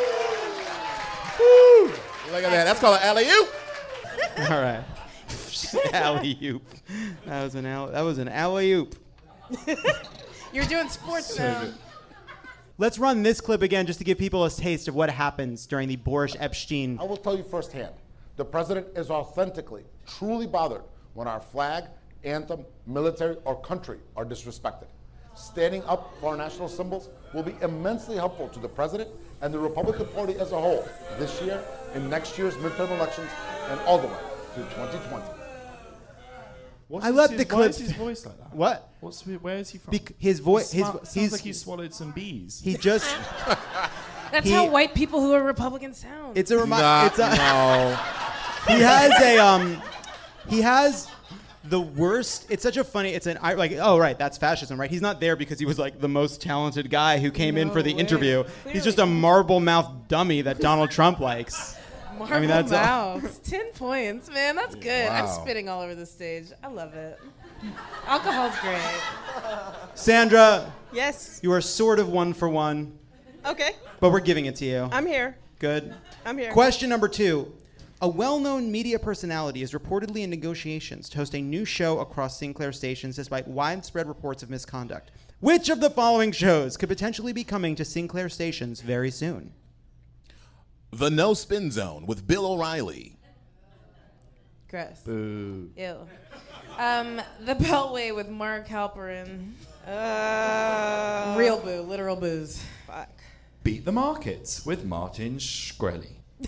Look at that. That's called an alley-oop. All right. Alley-oop. That was an all- that was an alley-oop. a joke. You're doing sports now. Let's run this clip again just to give people a taste of what happens during the Boris Epshteyn. I will tell you firsthand, the president is authentically, truly bothered when our flag, anthem, military, or country are disrespected. Standing up for our national symbols will be immensely helpful to the president and the Republican Party as a whole this year, in next year's midterm elections, and all the way through twenty twenty. What's I his- let his- the why clip. is his voice like that? What? What's where is he from? Bec- his voice. He His sma- vo- sounds he's like he swallowed some bees. he just. That's He- how white people who are Republicans sound. It's a remi- Nah, It's a. no. He has a um. He has the worst. It's such a funny. It's an I like. Oh right, that's fascism, right? He's not there because he was like the most talented guy who came in No for the way. interview. He's just a marble mouth dummy that Donald Trump likes. Marble I mean, that's all- mouths. Ten points, man. That's good. I'm Wow. spitting all over the stage. I love it. Alcohol's great. Sandra, Yes. you are sort of one for one, Okay. but we're giving it to you. I'm here. Good. I'm here. Question number two. A well-known media personality is reportedly in negotiations to host a new show across Sinclair stations despite widespread reports of misconduct. Which of the following shows could potentially be coming to Sinclair stations very soon? The No Spin Zone with Bill O'Reilly. Gross. Boo. Ew. Um, the Beltway with Mark Halperin. Uh, Real boo, literal booze. Fuck. Beat the Markets with Martin Shkreli.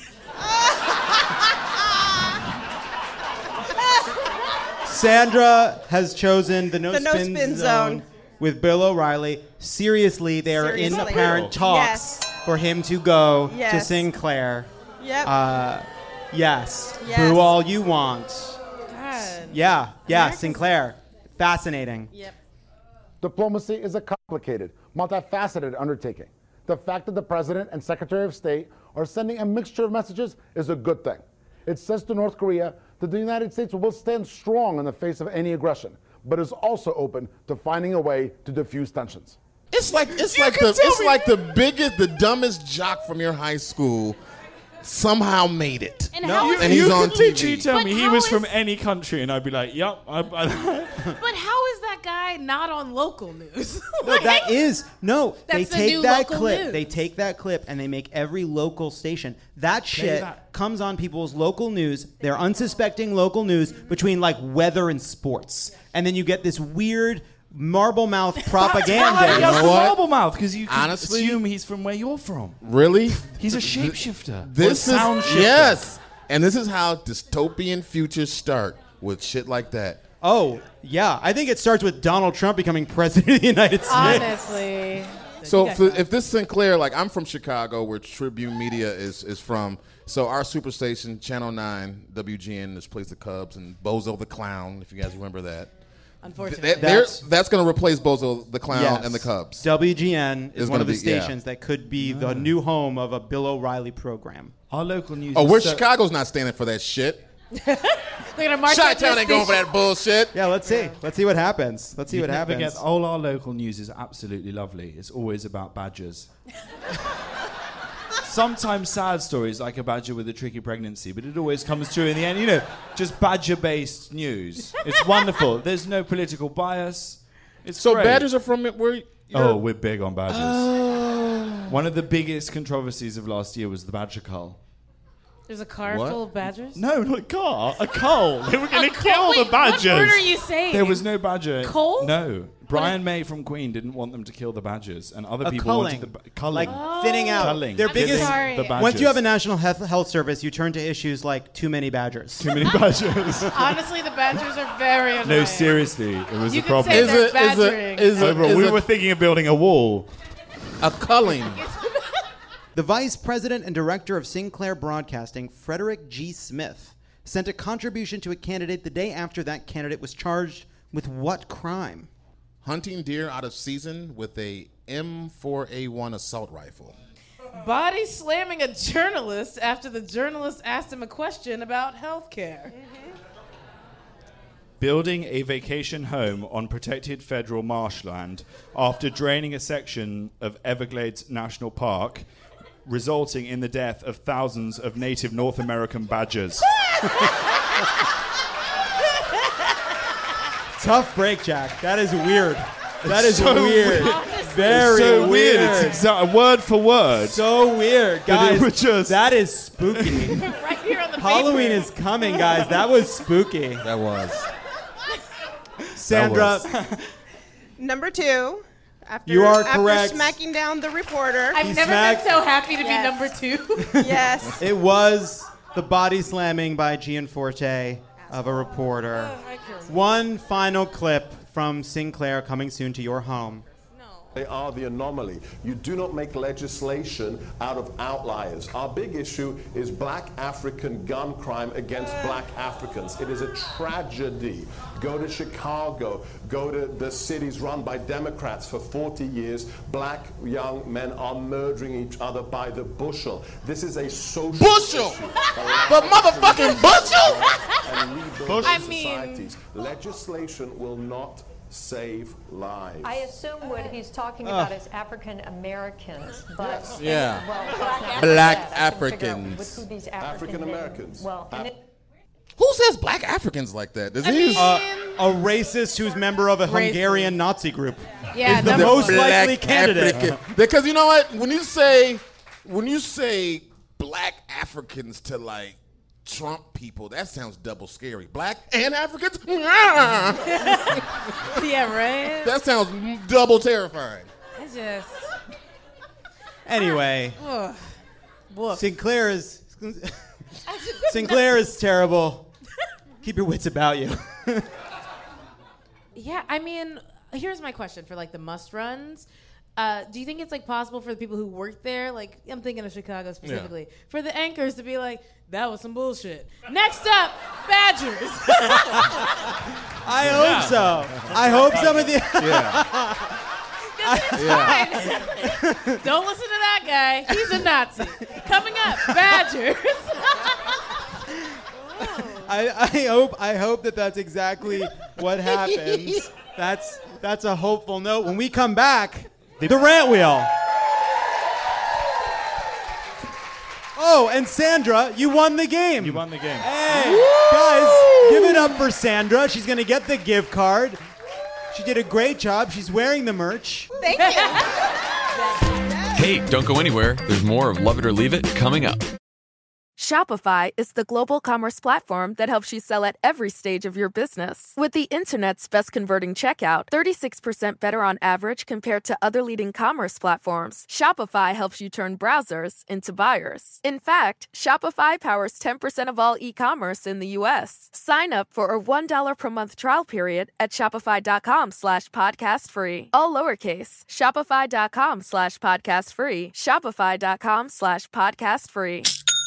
Sandra has chosen the No, The No Spin, Spin Zone, Zone. with Bill O'Reilly. Seriously, they are in Seriously. apparent talks Yes. for him to go to Yes. Sinclair. Yep. Uh, yes. Yes. Boo all you want. God. Yeah, yeah, America's- Sinclair. Fascinating. Yep. Diplomacy is a complicated, multifaceted undertaking. The fact that the President and Secretary of State are sending a mixture of messages is a good thing. It says to North Korea that the United States will stand strong in the face of any aggression, but is also open to finding a way to diffuse tensions. It's like it's You like can the tell it's me- like the biggest, the dumbest jock from your high school somehow made it. And how is and you he's could on literally T V. tell But me he how was is- from any country, and I'd be like, "Yep." I, I, But how is that guy not on local news? No, that is no. They That's the take new that local clip. news. They take that clip and they make every local station. That shit that. comes on people's local news. Their unsuspecting local news between like weather and sports, and then you get this weird marble mouth propaganda. He has know the what? marble mouth because you can Honestly- assume he's from where you're from. Really? He's a shapeshifter. This Or a is sound shifter. yes, and this is how dystopian futures start with shit like that. Oh, yeah. I think it starts with Donald Trump becoming president of the United States. Honestly. So You if, guys- if this Sinclair, like I'm from Chicago, where Tribune Media is is from. So our superstation, Channel nine, W G N, this plays the Cubs and Bozo the Clown, if you guys remember that. Unfortunately. Th- they're- That's- that's going to replace Bozo the Clown Yes. and the Cubs. W G N is It's one of gonna the be- yeah. stations that could be the new home of a Bill O'Reilly program. Our local news. Oh, is we're so- Chicago's not standing for that shit. They're gonna march out Chi-Town this ain't going for station. that bullshit. Yeah, let's see. Let's see what happens. Let's see You'd what never happens. Get, all our local news is absolutely lovely. It's always about badgers. Sometimes sad stories like a badger with a tricky pregnancy, but it always comes true in the end. You know, just badger-based news. It's wonderful. There's no political bias. It's So great. Badgers are from it where? Oh, we're big on badgers. One of the biggest controversies of last year was the badger cull. There's a car What? full of badgers? No, not a car. A cull. They were going A to kill cull? the Wait, badgers. what word are you saying? There was no badger. Coal? No. Brian May from Queen didn't want them to kill the badgers, and other A people culling. wanted the ba- culling. Like thinning out. Culling. Their I'm biggest. sorry. The badgers. Once you have a national health, health service, you turn to issues like too many badgers. Too many badgers. Honestly, the badgers are very annoying. No, seriously, it was You a could problem. say Is they're it- is it- badgering. is it- Overall, is we it- were thinking of building a wall. A culling. The vice president and director of Sinclair Broadcasting, Frederick G. Smith, sent a contribution to a candidate the day after that candidate was charged with what crime? Hunting deer out of season with a M four A one assault rifle. Body slamming a journalist after the journalist asked him a question about health care. Building a vacation home on protected federal marshland after draining a section of Everglades National Park, resulting in the death of thousands of native North American badgers. Tough break, Jack. That is weird. That is so weird. weird. Very so weird. weird. It's exa- word for word. So weird, But it guys. was just- That is spooky. Right here on the Halloween paper. is coming, guys. That was spooky. That was. Sandra, Number two. After, You are after correct. smacking down the reporter. I've He never smacked- been so happy to Yes. be number two. Yes. it was the body slamming by Gianforte of a reporter. One final clip from Sinclair coming soon to your home. They are the anomaly. You do not make legislation out of outliers. Our big issue is black African gun crime against black Africans. It is a tragedy. Go to Chicago, go to the cities run by Democrats for forty years. Black young men are murdering each other by the bushel. This is a social Bushel! issue. The motherfucking bushel! And rebuild I our mean- societies. Legislation will not save lives. I assume what he's talking Ugh. about is African Americans, but Yeah. well, that's not Black what I said. I can figure out Africans. with who these African African men- Americans. Well, and it, Who says black Africans like that? Does I he? mean- Uh, a racist who's member of a Racist. Hungarian Nazi group Yeah, is the number most one. likely candidate. African. Because you know what? When you say, when you say black Africans to like Trump people, that sounds double scary. Black and Africans? Yeah, right? That sounds double terrifying. I just. Anyway, Ugh. Woof. Sinclair is Sinclair is terrible. Keep your wits about you. Yeah, I mean, here's my question for like the must runs. Uh, do you think it's like possible for the people who work there, like I'm thinking of Chicago specifically, for the anchors to be like, that was some bullshit. Next up, Badgers. I hope so. I hope some of the Yeah. Don't listen to that guy. He's a Nazi. Coming up, Badgers. I, I hope I hope that that's exactly what happens. That's that's a hopeful note. When we come back, the rant wheel. Oh, and Sandra, you won the game. You won the game. Hey, guys, give it up for Sandra. She's gonna get the gift card. She did a great job. She's wearing the merch. Thank you. Hey, don't go anywhere. There's more of Love It or Leave It coming up. Shopify is the global commerce platform that helps you sell at every stage of your business. With the internet's best converting checkout, thirty-six percent better on average compared to other leading commerce platforms, Shopify helps you turn browsers into buyers. In fact, Shopify powers ten percent of all e-commerce in the U S. Sign up for a one dollar per month trial period at shopify.com slash podcast free. All lowercase, shopify.com slash podcast free, shopify.com slash podcast free.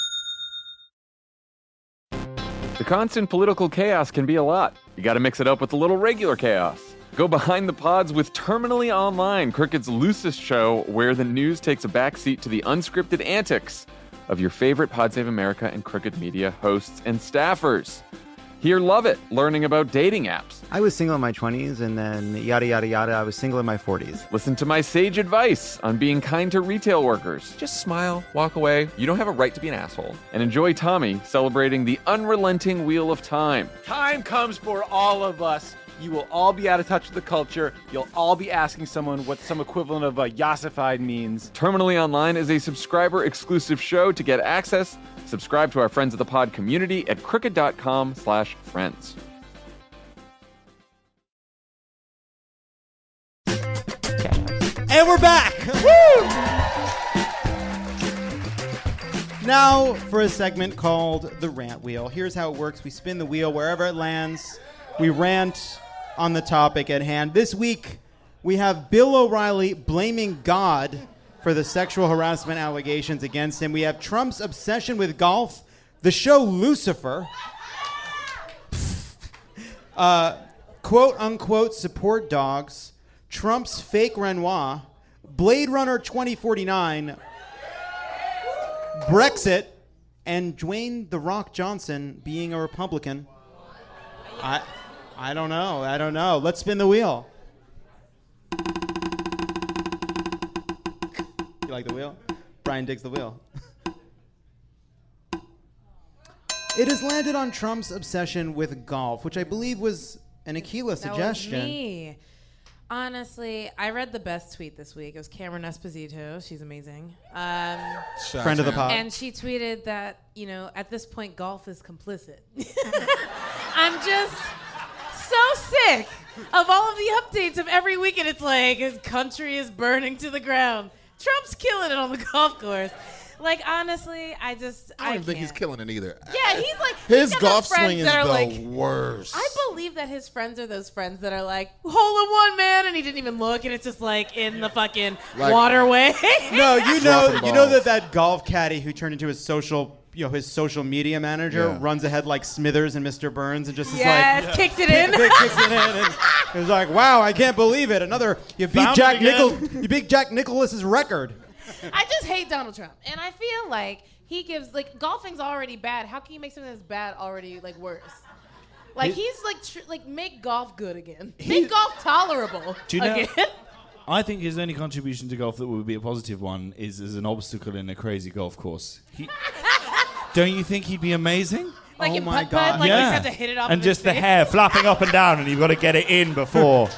The constant political chaos can be a lot. You gotta mix it up with a little regular chaos. Go behind the pods with Terminally Online, Crickett's loosest show where the news takes a backseat to the unscripted antics of your favorite Pod Save America and Cricket Media hosts and staffers. Hear Love It, learning about dating apps. I was single in my twenties, and then yada, yada, yada, I was single in my forties. Listen to my sage advice on being kind to retail workers. Just smile, walk away. You don't have a right to be an asshole. And enjoy Tommy celebrating the unrelenting wheel of time. Time comes for all of us. You will all be out of touch with the culture. You'll all be asking someone what some equivalent of a yassified means. Terminally Online is a subscriber-exclusive show. To get access, subscribe to our Friends of the Pod community at cricket.com slash friends. And we're back. Woo! Now for a segment called The Rant Wheel. Here's how it works. We spin the wheel wherever it lands. We rant on the topic at hand. This week, we have Bill O'Reilly blaming God for the sexual harassment allegations against him. We have Trump's obsession with golf, the show Lucifer, uh, quote-unquote support dogs, Trump's fake Renoir, Blade Runner twenty forty-nine, Brexit, and Dwayne The Rock Johnson being a Republican. I I don't know. I don't know. Let's spin the wheel. You like the wheel? Brian digs the wheel. It has landed on Trump's obsession with golf, which I believe was an Aquila suggestion. That was me. Honestly, I read the best tweet this week. It was Cameron Esposito. She's amazing. Um, Friend of the pod. And she tweeted that, you know, at this point, golf is complicit. I'm just so sick of all of the updates of every week, and it's like his country is burning to the ground. Trump's killing it on the golf course. Like, honestly, I just I don't I even think can't. he's killing it either. Yeah, he's like His he's got golf those friends swing is that are the like, worst. I believe that his friends are those friends that are like, hole in one, man, and he didn't even look, and it's just like in the fucking Like- waterway. No, you know, Dropping you know balls. that that golf caddy who turned into his social, you know, his social media manager Yeah. runs ahead like Smithers and Mister Burns and just is Yes, like kicks it in. kicks it in, and it's like, wow, I can't believe it. Another you beat Found Jack it again. Nichol, you beat Jack Nicholas's record. I just hate Donald Trump, and I feel like he gives like golfing's already bad. How can you make something that's bad already like worse? Like He- he's like tr- like make golf good again. Make golf tolerable Do you know? again. I think his only contribution to golf that would be a positive one is as an obstacle in a crazy golf course. He, don't you think he'd be amazing? Like Oh in my putt-putt, God. like Yeah. you just have to hit it off and of just his the face. hair flapping up and down, and you've got to get it in before.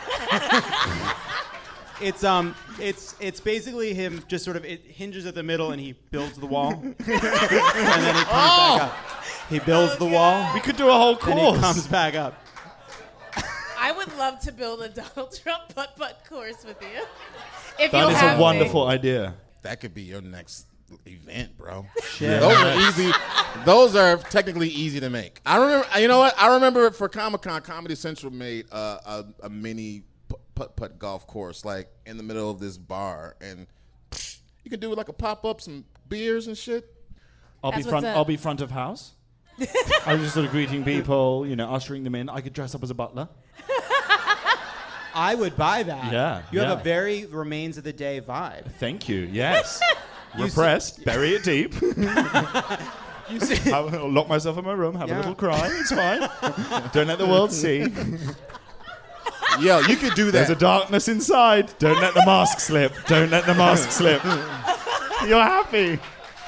It's um, it's it's basically him just sort of it hinges at the middle and he builds the wall, and then he comes back up. He builds the wall. We could do a whole And he course. comes back up. I would love to build a Donald Trump putt-putt course with you. If That you'll is have a me. wonderful idea. That could be your next event, bro. Shit. Those are easy. Those are technically easy to make. I remember. You know what? I remember for Comic Con, Comedy Central made uh, a, a mini putt putt golf course, like in the middle of this bar, and pfft, you can do like a pop up, some beers and shit. I'll be That's front. what's up. I'll be front of house. I was just sort of greeting people, you know, ushering them in. I could dress up as a butler. I would buy that. Yeah, You have yeah. a very remains of the day vibe. Thank you. Yes. You Repressed. Bury it deep. You see, I'll lock myself in my room. Have Yeah. a little cry. It's fine. Don't let the world see. Yo, you could do that. There's a darkness inside. Don't let the mask slip. Don't let the mask slip. You're happy.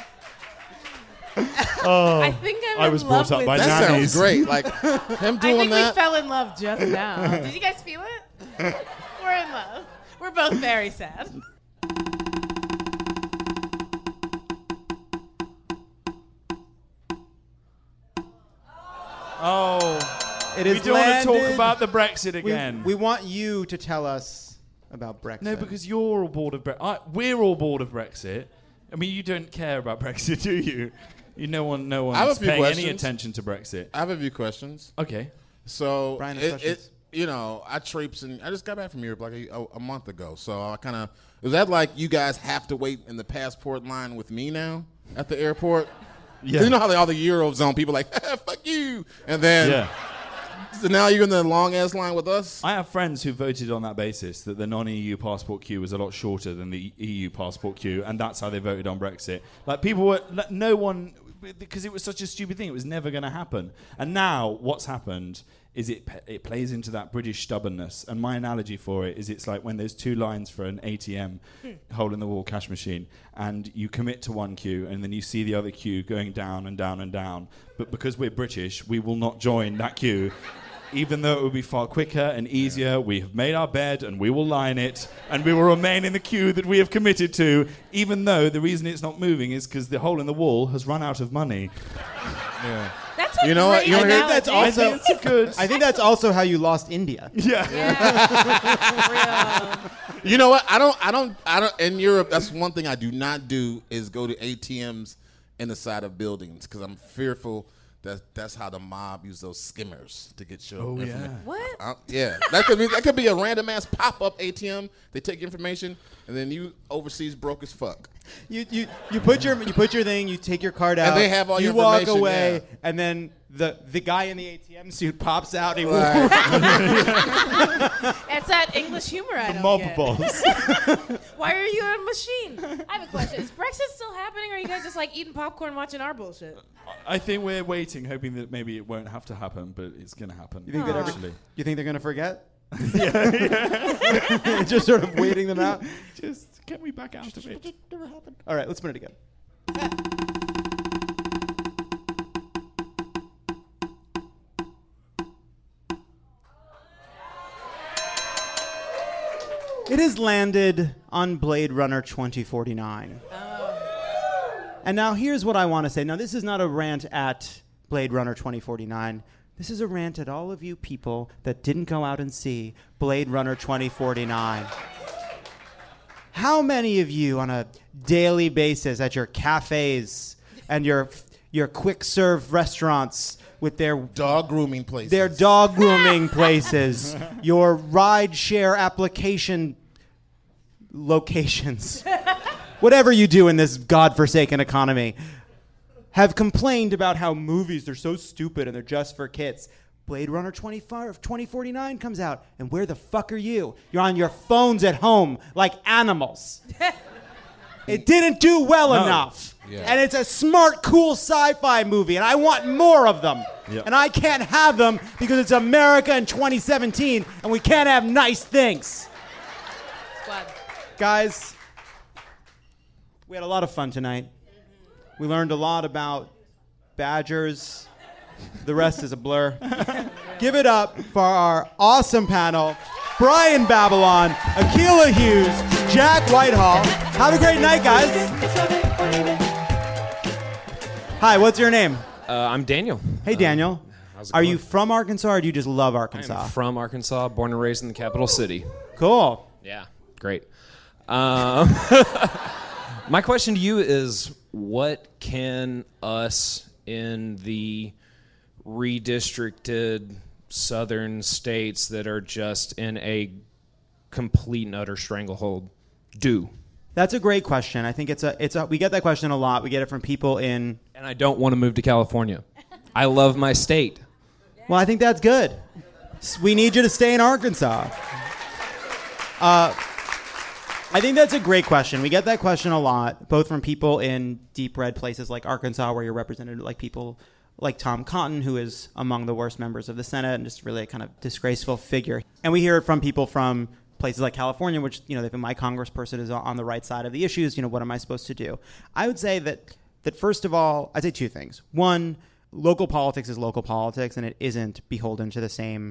Oh, I think I'm I in was love brought up with by this. That nannies. sounds great. Like him I doing think that. we fell in love just now. Did you guys feel it? We're in love. We're both very sad. Oh, It we is don't want to talk landed. about the Brexit We- again. We, want you to tell us about Brexit. No, because you're all bored of Brexit. We're all bored of Brexit. I mean, you don't care about Brexit, do you? You no one, no I have a one's few paying any questions. attention to Brexit. I have a few questions. Okay. So, Brian has it, questions. it, you know, I traipsed and I just got back from Europe like a, a, a month ago. So I kind of, is that like you guys have to wait in the passport line with me now at the airport? Yeah. You know how they, all the Eurozone people like, fuck you. And then, Yeah. so now you're in the long ass line with us? I have friends who voted on that basis, that the non-E U passport queue was a lot shorter than the E U passport queue, and that's how they voted on Brexit. Like, people were, like, no one, because it was such a stupid thing, it was never going to happen. And now, what's happened is it it plays into that British stubbornness. And my analogy for it is it's like when there's two lines for an A T M, hole-in-the-wall cash machine, and you commit to one queue, and then you see the other queue going down and down and down. But because we're British, we will not join that queue. Even though it would be far quicker and easier, we have made our bed and we will lie in it, and we will remain in the queue that we have committed to, even though the reason it's not moving is because the hole in the wall has run out of money. Yeah. That's You know what? You I wanna think hear- that's I also think it's good. I think that's also how you lost India. Yeah. You know what? I don't, I don't, I don't, in Europe, that's one thing I do not do is go to A T Ms in the side of buildings because I'm fearful that that's how the mob use those skimmers to get your Oh, yeah. information. What? Uh, yeah, that could be that could be a random ass pop up A T M. They take your information and then you overseas broke as fuck. You you you put your you put your thing, you take your card out, And they have all you your walk information, away, yeah. and then the the guy in the A T M suit pops out. And he Right. It's that English humor I The don't get. multiples. Why are you a machine? I have a question. Is Brexit still happening, or are you guys just like eating popcorn watching our bullshit? I think we're waiting, hoping that maybe it won't have to happen, but it's going to happen. You think that every, actually. you think they're gonna forget? yeah. Just sort of waiting them out. Just get me back out of it. All right, let's put it again. It has landed on Blade Runner twenty forty-nine. And now here's what I want to say. Now, this is not a rant at Blade Runner twenty forty-nine. This is a rant at all of you people that didn't go out and see Blade Runner twenty forty-nine. How many of you on a daily basis at your cafes and your your quick serve restaurants with their dog grooming places, their dog grooming places, your ride share application locations, whatever you do in this godforsaken economy, have complained about how movies are so stupid and they're just for kids. Blade Runner twenty forty-nine comes out, and where the fuck are you? You're on your phones at home like animals. It didn't do well No. enough. Yeah. And it's a smart, cool sci-fi movie, and I want more of them. Yep. And I can't have them because it's America in twenty seventeen, and we can't have nice things. Squad. Guys, we had a lot of fun tonight. We learned a lot about badgers. The rest is a blur. Give it up for our awesome panel. Brian Babylon, Akilah Hughes, Jack Whitehall. Have a great night, guys. Hi, what's your name? Uh, I'm Daniel. Hey, Daniel. Um, how's it Are going? you from Arkansas or do you just love Arkansas? I'm from Arkansas, born and raised in the capital city. Cool. Yeah, great. Um, my question to you is, what can us in the redistricted southern states that are just in a complete and utter stranglehold do? That's a great question. I think it's a it's a we get that question a lot. We get it from people in And I don't want to move to California. I love my state. Well, I think that's good. S- We need you to stay in Arkansas. Uh, I think that's a great question. We get that question a lot, both from people in deep red places like Arkansas, where you're represented like people like Tom Cotton, who is among the worst members of the Senate and just really a kind of disgraceful figure. And we hear it from people from places like California, which, you know, if my congressperson is on the right side of the issues, you know, what am I supposed to do? I would say that, that first of all, I'd say two things. One, local politics is local politics, and it isn't beholden to the same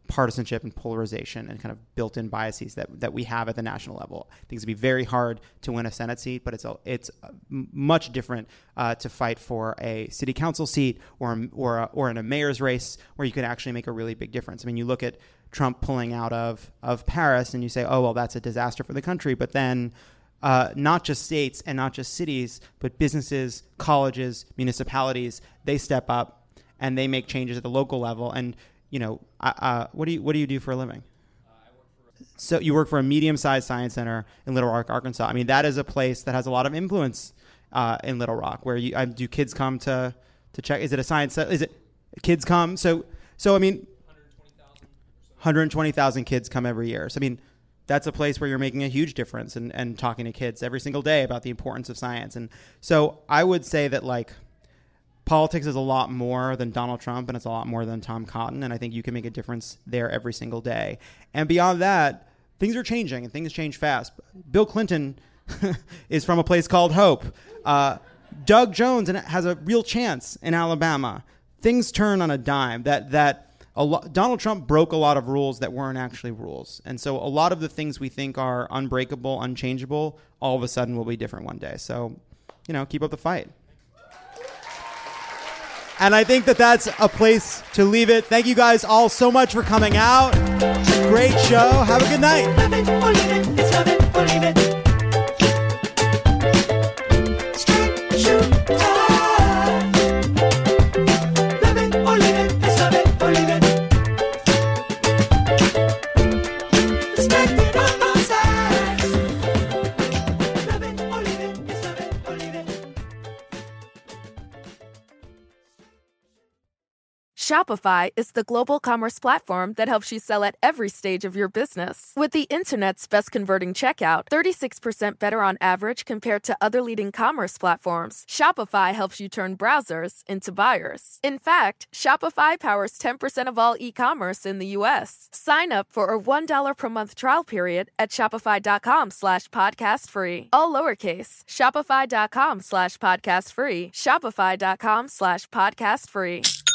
partisanship and polarization and kind of built-in biases that, that we have at the national level. I think it'd be very hard to win a Senate seat, but it's a, it's a m- much different uh, to fight for a city council seat or or a, or in a mayor's race where you could actually make a really big difference. I mean, you look at Trump pulling out of of Paris and you say, oh well, that's a disaster for the country, but then uh, not just states and not just cities, but businesses, colleges, municipalities, they step up and they make changes at the local level. And you know, uh, what do you what do you do for a living? Uh, I work for a- so you work for a medium-sized science center in Little Rock, Arkansas. I mean, that is a place that has a lot of influence uh, in Little Rock. Where you uh, do kids come to to check? Is it a science? Is it kids come? So so I mean, one hundred twenty thousand kids come every year. So I mean, that's a place where you're making a huge difference and and talking to kids every single day about the importance of science. And so I would say that like. Politics is a lot more than Donald Trump, and it's a lot more than Tom Cotton, and I think you can make a difference there every single day. And beyond that, things are changing, and things change fast. Bill Clinton is from a place called Hope. Uh, Doug Jones has a real chance in Alabama. Things turn on a dime. That that a lo- Donald Trump broke a lot of rules that weren't actually rules, and so a lot of the things we think are unbreakable, unchangeable, all of a sudden will be different one day. So, you know, keep up the fight. And I think that that's a place to leave it. Thank you guys all so much for coming out. Great show. Have a good night. Love it or leave it, it's love it or leave it. Straight shoot time. Love it or leave it, it's love it or leave it. Respect it on both sides. Love it or leave it, it's love it or leave it. Shopify is the global commerce platform that helps you sell at every stage of your business. With the internet's best converting checkout, thirty-six percent better on average compared to other leading commerce platforms, Shopify helps you turn browsers into buyers. In fact, Shopify powers ten percent of all e-commerce in the U S. Sign up for a one dollar per month trial period at shopify.com slash podcast free. All lowercase, shopify.com slash podcast free, shopify.com slash podcast free.